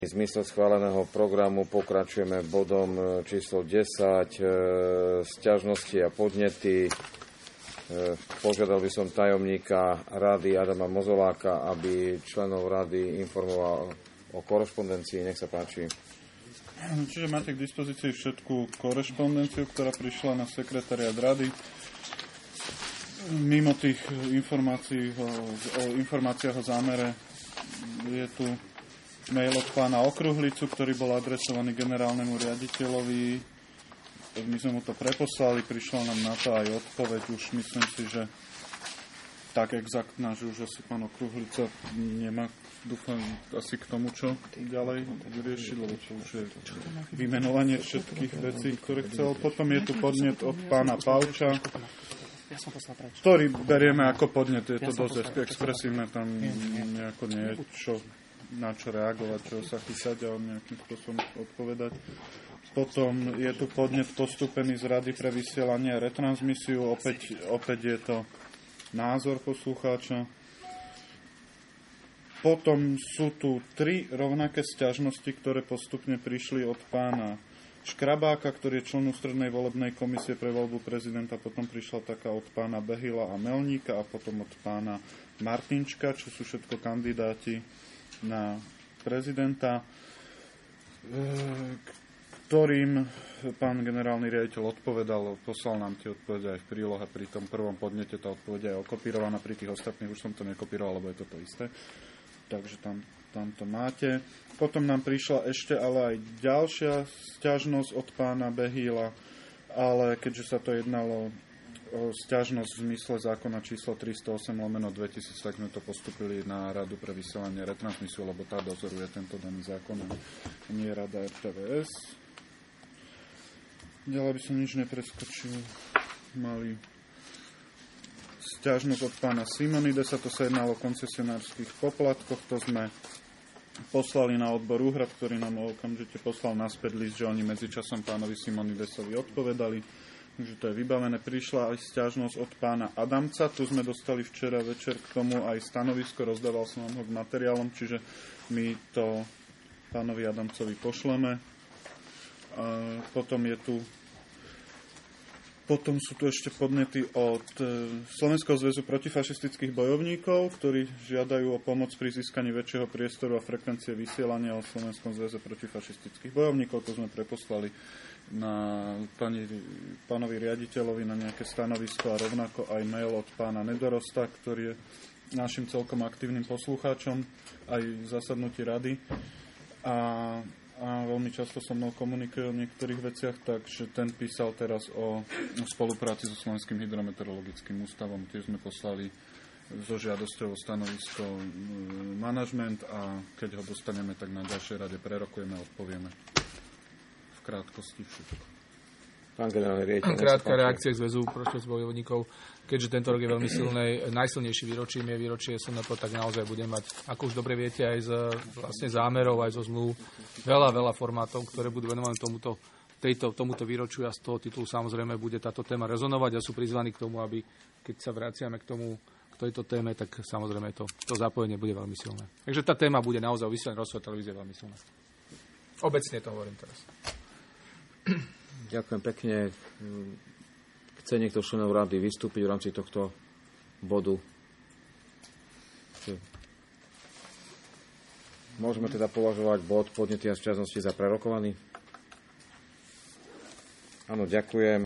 V zmysle schváleného programu pokračujeme bodom číslo 10, sťažnosti a podnety. Požiadal by som tajomníka rady Adama Mozoláka, aby členov rady informoval o korešpondencii. Nech sa páči. Čiže máte k dispozícii všetku korešpondenciu, ktorá prišla na sekretariát rady. Mimo tých informácií o informáciách o zámere je tu mail od pána Okruhlicu, ktorý bol adresovaný generálnemu riaditeľovi. My sme mu to preposlali, prišla nám na to aj odpoveď. Už myslím si, že tak exaktná, že už asi pán Okruhlica nemá, dúfam, asi k tomu, čo ďalej vyriešiť, lebo to už je vymenovanie všetkých vecí, ktoré chcel. Potom je tu podnet od pána Pauča, ktorý berieme ako podnet. Je to dosť expresívne, tam nejako nie je na čo reagovať, čo sa chysať a nejakým spôsobom odpovedať. Potom je tu podnet postúpený z Rady pre vysielanie a retransmisiu. Opäť je to názor poslucháča. Potom sú tu 3 rovnaké sťažnosti, ktoré postupne prišli od pána Škrabáka, ktorý je člen ústrednej volebnej komisie pre voľbu prezidenta. Potom prišla taká od pána Behila a Melníka a potom od pána Martinčka, čo sú všetko kandidáti na prezidenta, ktorým pán generálny riaditeľ odpovedal, poslal nám tie odpovede aj v prílohe, pri tom prvom podnete tá odpoveď je okopírovaná, pri tých ostatných už som to nekopíroval, lebo je to isté. Takže tam to máte. Potom nám prišla ešte ale aj ďalšia sťažnosť od pána Behila, ale keďže sa to jednalo o sťažnosť v zmysle zákona číslo 308/2000, tak sme to postupili na Radu pre vysielanie retransmisiu, lebo tá dozoruje tento daný zákon a nie Rada RTVS. Ďalej by som nič nepreskočil. Mali sťažnosť od pána Simonidesa, to sa jednalo o koncesionárskych poplatkoch, to sme poslali na odbor úhrad, ktorý nám okamžite poslal naspäť list, že oni medzičasom pánovi Simonidesovi odpovedali. Takže to je vybavené. Prišla aj sťažnosť od pána Adamca. Tu sme dostali včera večer k tomu aj stanovisko. Rozdával som vám ho k materiálom, čiže my to pánovi Adamcovi pošleme. A potom sú tu ešte podnety od Slovenského zväzu protifašistických bojovníkov, ktorí žiadajú o pomoc pri získaní väčšieho priestoru a frekvencie vysielania o Slovenskom zväze protifašistických bojovníkov. To sme preposlali na pánovi riaditeľovi na nejaké stanovisko a rovnako aj mail od pána Nedorosta, ktorý je našim celkom aktívnym poslucháčom aj v zasadnutí rady a veľmi často so mnou komunikuje o niektorých veciach, takže ten písal teraz o spolupráci so Slovenským hydrometeorologickým ústavom. Tiež sme poslali so žiadosťou o stanovisko manažment a keď ho dostaneme, tak na ďalšej rade prerokujeme a odpovieme. V krátkosti všetko. Pán generálny riaditeľ. Krátka reakcia k Zväzu bojovníkov. Keďže tento rok je veľmi najsilnejší výročím je výročie SNP, tak naozaj budeme mať, ako už dobre viete, aj z vlastne zámerov, aj zo zmluv, veľa formátov, ktoré budú venované tomuto výročiu a z toho titulu samozrejme bude táto téma rezonovať a sú prizvaní k tomu, aby keď sa vraciame k tejto téme, tak samozrejme to zapojenie bude veľmi silné. Takže tá téma bude naozaj vysielaná rozhľad televízie veľmi silná. Obecne to hovorím teraz. Ďakujem pekne. Chce niekto členov rady vystúpiť v rámci tohto bodu? Môžeme teda považovať bod podnety a sťažnosti za prerokovaný? Áno, ďakujem.